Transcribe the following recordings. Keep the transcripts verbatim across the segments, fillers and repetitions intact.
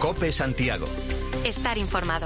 COPE Santiago. Estar informado.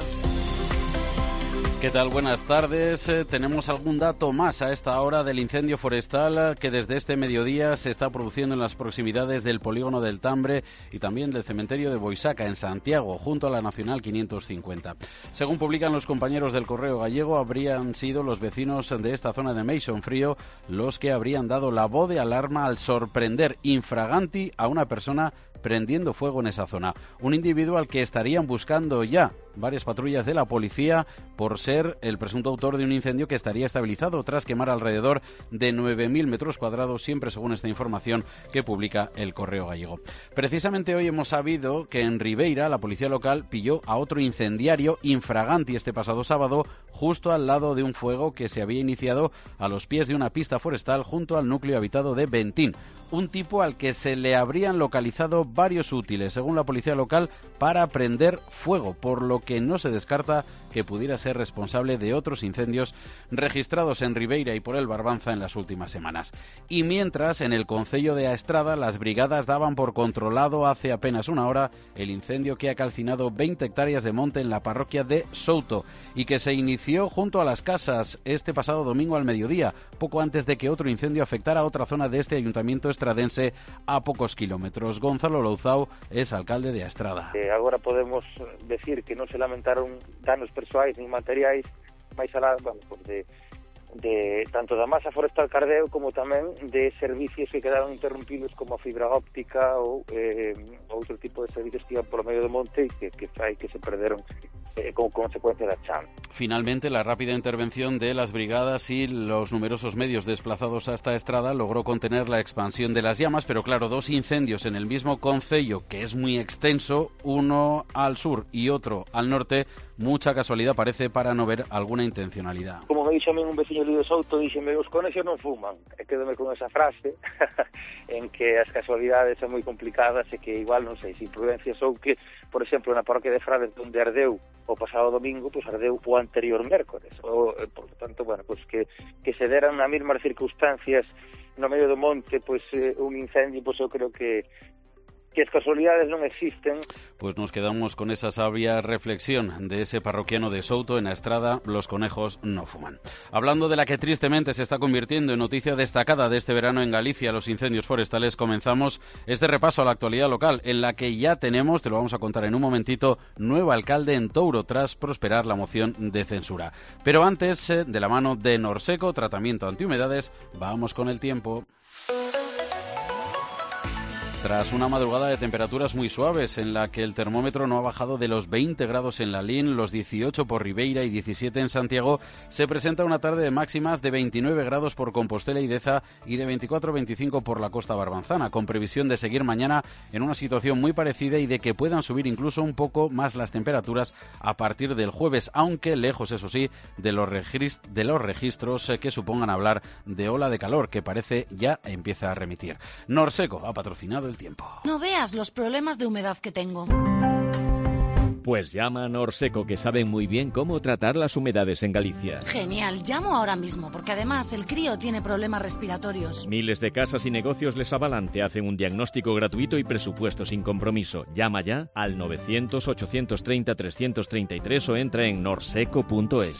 ¿Qué tal? Buenas tardes. Eh, tenemos algún dato más a esta hora del incendio forestal que desde este mediodía se está produciendo en las proximidades del polígono del Tambre y también del cementerio de Boisaca, en Santiago, junto a la Nacional quinientos cincuenta. Según publican los compañeros del Correo Gallego, habrían sido los vecinos de esta zona de Meixón Frío los que habrían dado la voz de alarma al sorprender infraganti a una persona prendiendo fuego en esa zona. Un individuo al que estarían buscando ya varias patrullas de la policía por ser el presunto autor de un incendio que estaría estabilizado tras quemar alrededor de nueve mil metros cuadrados, siempre según esta información que publica el Correo Gallego. Precisamente hoy hemos sabido que en Ribeira la policía local pilló a otro incendiario infraganti este pasado sábado justo al lado de un fuego que se había iniciado a los pies de una pista forestal junto al núcleo habitado de Bentín. Un tipo al que se le habrían localizado varios útiles, según la policía local, para prender fuego, por lo que no se descarta que pudiera ser responsable de otros incendios registrados en Ribeira y por el Barbanza en las últimas semanas. Y mientras, en el concello de Aestrada, las brigadas daban por controlado hace apenas una hora el incendio que ha calcinado veinte hectáreas de monte en la parroquia de Souto y que se inició junto a las casas este pasado domingo al mediodía, poco antes de que otro incendio afectara a otra zona de este ayuntamiento estradense a pocos kilómetros. Gonzalo Louzao es alcalde de Aestrada. Eh, agora podemos decir que non se lamentaron danos persoais nin materiais, máis alá, bueno, pues de, de tanto da masa forestal Cardeo como tamén de servicios que quedaron interrompidos como a fibra óptica ou eh, outro tipo de servicios que iban polo medio do monte e que, que fai que se perderon Eh, como consecuencia da chama. Finalmente, la rápida intervención de las brigadas y los numerosos medios desplazados hasta Estrada logró contener la expansión de las llamas, pero claro, dos incendios en el mismo concello, que es muy extenso, uno al sur y otro al norte, mucha casualidad parece para no ver alguna intencionalidad. Como me dixo a mí un veciño de Souto, díxeme, os conexos non fuman, e quedome con esa frase en que as casualidades son moi complicadas e que igual, non sei, se imprudencias ou que, por exemplo, na parroquia de Frades, onde ardeu o pasado domingo, pois pues, ardeu o anterior mércores. O, por lo tanto, bueno, pues que, que se deran nas mesmas circunstancias no medio do monte, pois pues, eh, un incendio, pois pues, eu creo que que as casualidades non existen. Pues nos quedamos con esa sabia reflexión de ese parroquiano de Souto en Aestrada: los conejos no fuman. Hablando de la que tristemente se está convirtiendo en noticia destacada de este verano en Galicia, los incendios forestales, comenzamos este repaso a la actualidad local, en la que ya tenemos, te lo vamos a contar en un momentito, nuevo alcalde en Touro tras prosperar la moción de censura. Pero antes, eh, de la mano de Norseco, tratamiento antihumedades, vamos con el tiempo. Tras una madrugada de temperaturas muy suaves en la que el termómetro no ha bajado de los veinte grados en Lalín, los dieciocho por Ribeira y diecisiete en Santiago, se presenta una tarde de máximas de veintinueve grados por Compostela y Deza y de veinticuatro a veinticinco por la costa barbanzana, con previsión de seguir mañana en una situación muy parecida y de que puedan subir incluso un poco más las temperaturas a partir del jueves, aunque lejos, eso sí, de los, regist- de los registros que supongan hablar de ola de calor, que parece ya empieza a remitir. Norseco ha patrocinado el tiempo. No veas los problemas de humedad que tengo. Pues llama a Norseco, que saben muy bien cómo tratar las humedades en Galicia. Genial, llamo ahora mismo, porque además el crío tiene problemas respiratorios. Miles de casas y negocios les avalan, te hacen un diagnóstico gratuito y presupuesto sin compromiso. Llama ya al novecientos, ochocientos treinta, trescientos treinta y tres o entra en norseco punto es.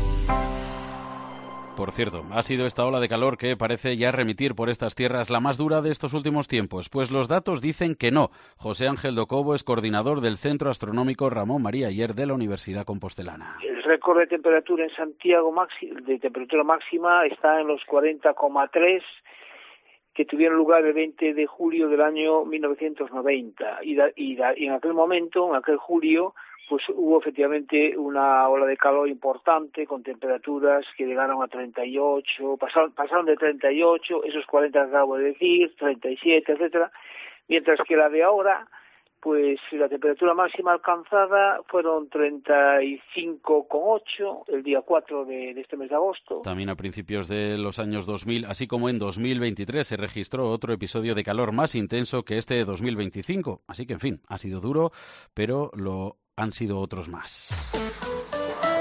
Por cierto, ha sido esta ola de calor que parece ya remitir por estas tierras la más dura de estos últimos tiempos, pues los datos dicen que no. José Ángel Docobo es coordinador del Centro Astronómico Ramón María Ayer de la Universidad Compostelana. El récord de temperatura en Santiago de temperatura máxima está en los cuarenta coma tres, que tuvieron lugar el veinte de julio del año mil novecientos noventa, y, da, y, da, y en aquel momento, en aquel julio, pues hubo efectivamente una ola de calor importante con temperaturas que llegaron a treinta y ocho, pasaron, pasaron de treinta y ocho, esos cuarenta que acabo de decir, treinta y siete, etcétera, mientras que la de ahora, pues la temperatura máxima alcanzada fueron treinta y cinco coma ocho el día cuatro de, de este mes de agosto. También a principios de los años dos mil, así como en dos mil veintitrés, se registró otro episodio de calor más intenso que este de dos mil veinticinco. Así que, en fin, ha sido duro, pero lo han sido otros más.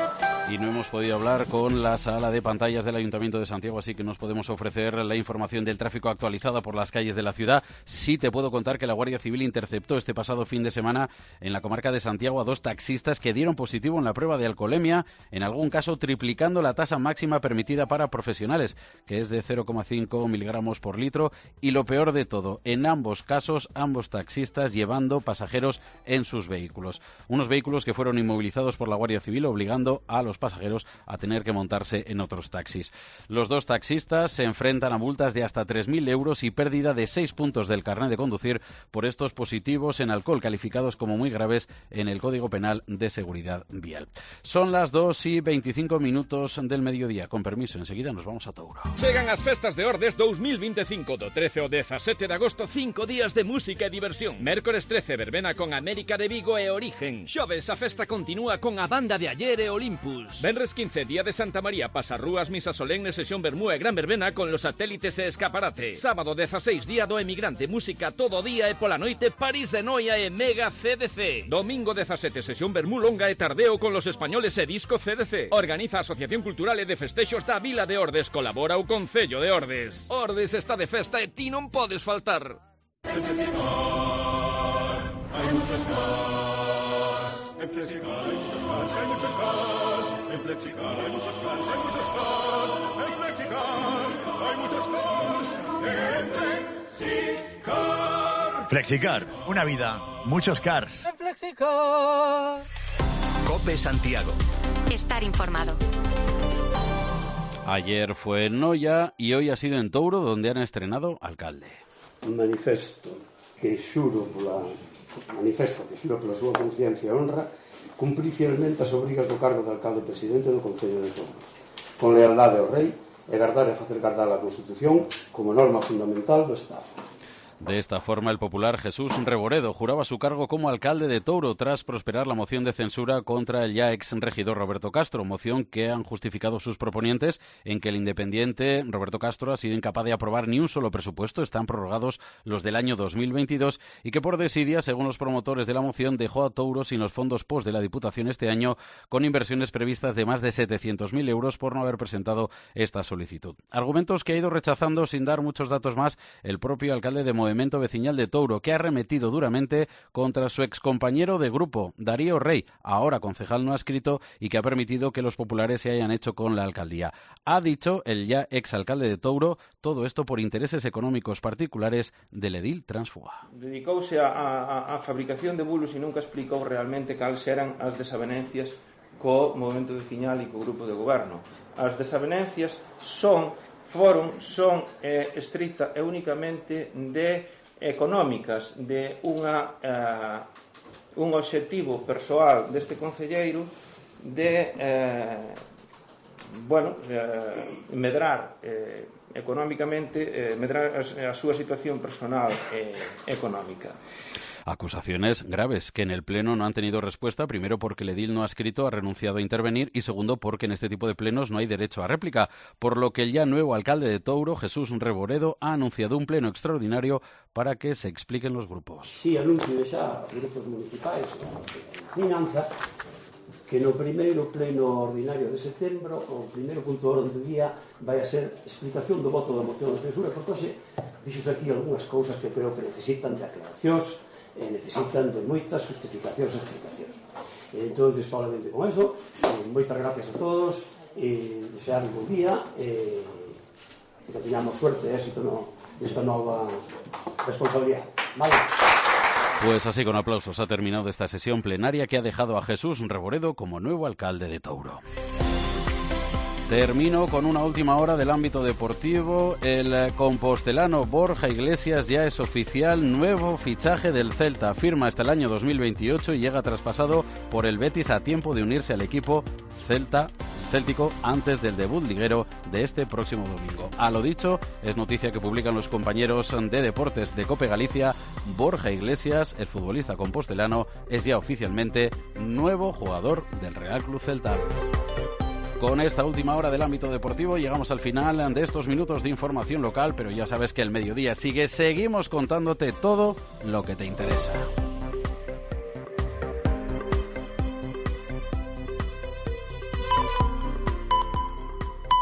Y no hemos podido hablar con la sala de pantallas del Ayuntamiento de Santiago, así que nos podemos ofrecer la información del tráfico actualizada por las calles de la ciudad. Sí te puedo contar que la Guardia Civil interceptó este pasado fin de semana en la comarca de Santiago a dos taxistas que dieron positivo en la prueba de alcoholemia, en algún caso triplicando la tasa máxima permitida para profesionales, que es de cero coma cinco miligramos por litro. Y lo peor de todo, en ambos casos, ambos taxistas llevando pasajeros en sus vehículos. Unos vehículos que fueron inmovilizados por la Guardia Civil, obligando a los pasajeros a tener que montarse en otros taxis. Los dos taxistas se enfrentan a multas de hasta tres mil euros y pérdida de seis puntos del carnet de conducir por estos positivos en alcohol, calificados como muy graves en el Código Penal de Seguridad Vial. Son las dos y veinticinco minutos del mediodía. Con permiso, enseguida nos vamos a Touro. Chegan as festas de Ordes dos mil veinticinco, do trece ao dezasete de agosto, cinco días de música e diversión. Mércores trece, verbena con América de Vigo e Origen. Xoves, a festa continúa con a banda de Ayer e Olympus. Venres quince, día de Santa María, pasarrúas, misa solemne, sesión Bermú e gran verbena con los satélites e escaparate. Sábado dezaseis, día do emigrante, música todo día e pola noite, París de Noia e Mega C D C. Domingo dezasete, sesión Bermú longa e tardeo con los españoles e disco C D C. Organiza a Asociación Cultural e de Festexos da Vila de Ordes, colabora o Concello de Ordes. Ordes está de festa e ti non podes faltar. En Flexicar hay muchos cars. En Flexicar hay muchos cars, hay muchos cars. En Flexicar hay muchos cars, hay muchos cars. En Flexicar hay muchos cars. En Flexicar. Flexicar, una vida, muchos cars. En Flexicar. COPE Santiago. Estar informado. Ayer fue en Noia y hoy ha sido en Touro, donde han estrenado alcalde. Un manifesto que xuro pola manifesto que xuro pola súa conciencia e honra cumprir fielmente as obrigas do cargo de alcalde presidente do Concello de Touro, con lealdade ao rei e gardar e facer gardar a Constitución como norma fundamental do Estado. De esta forma, el popular Jesús Reboredo juraba su cargo como alcalde de Touro tras prosperar la moción de censura contra el ya ex regidor Roberto Castro, moción que han justificado sus proponentes en que el independiente Roberto Castro ha sido incapaz de aprobar ni un solo presupuesto, están prorrogados los del año dos mil veintidós, y que por desidia, según los promotores de la moción, dejó a Touro sin los fondos post de la Diputación este año, con inversiones previstas de más de setecientos mil euros por no haber presentado esta solicitud. Argumentos que ha ido rechazando sin dar muchos datos más el propio alcalde de Movimiento Vecinal de Touro, que ha arremetido duramente contra su excompañero de grupo, Darío Rey, ahora concejal no adscrito, y que ha permitido que los populares se hayan hecho con la alcaldía. Ha dicho el ya exalcalde de Touro, todo esto por intereses económicos particulares del edil tránsfuga. Dedicouse a, a, a fabricación de bulos e nunca explicou realmente cales eran as desavenencias co movimento vecinal e co grupo de goberno. As desavenencias son foron son eh, estricta e únicamente de económicas, de unha eh, un obxectivo persoal deste concelleiro de eh, bueno, eh, medrar eh, económicamente, eh, medrar a, a súa situación personal e eh, económica. Acusaciones graves que en el Pleno no han tenido respuesta, primero porque el edil no adscrito ha renunciado a intervenir y segundo porque en este tipo de plenos no hay derecho a réplica, por lo que el ya nuevo alcalde de Touro, Jesús Reboredo, ha anunciado un pleno extraordinario para que se expliquen los grupos. Sí, anuncio xa aos grupos municipais de finanzas que no primeiro pleno ordinario de setembro o primeiro punto de orden do día vai a ser explicación do voto da moción de censura, porque hoxe dixos aquí algunhas cousas que creo que necesitan de aclaracións e necesitan de moitas justificacións e explicacións. E entón, solamente con eso, eh, moitas gracias a todos, e desear un bom día, e que teñamos suerte e éxito no, nesta nova responsabilidade. Vale. Pues así, con aplausos, ha terminado esta sesión plenaria que ha dejado a Jesús Reboredo como nuevo alcalde de Touro. Termino con una última hora del ámbito deportivo. El compostelano Borja Iglesias ya es oficial nuevo fichaje del Celta. Firma hasta el año dos mil veintiocho y llega traspasado por el Betis a tiempo de unirse al equipo Celta céltico antes del debut liguero de este próximo domingo. A lo dicho, es noticia que publican los compañeros de deportes de COPE Galicia. Borja Iglesias, el futbolista compostelano, es ya oficialmente nuevo jugador del Real Club Celta. Con esta última hora del ámbito deportivo llegamos al final de estos minutos de información local, pero ya sabes que el mediodía sigue. Seguimos contándote todo lo que te interesa.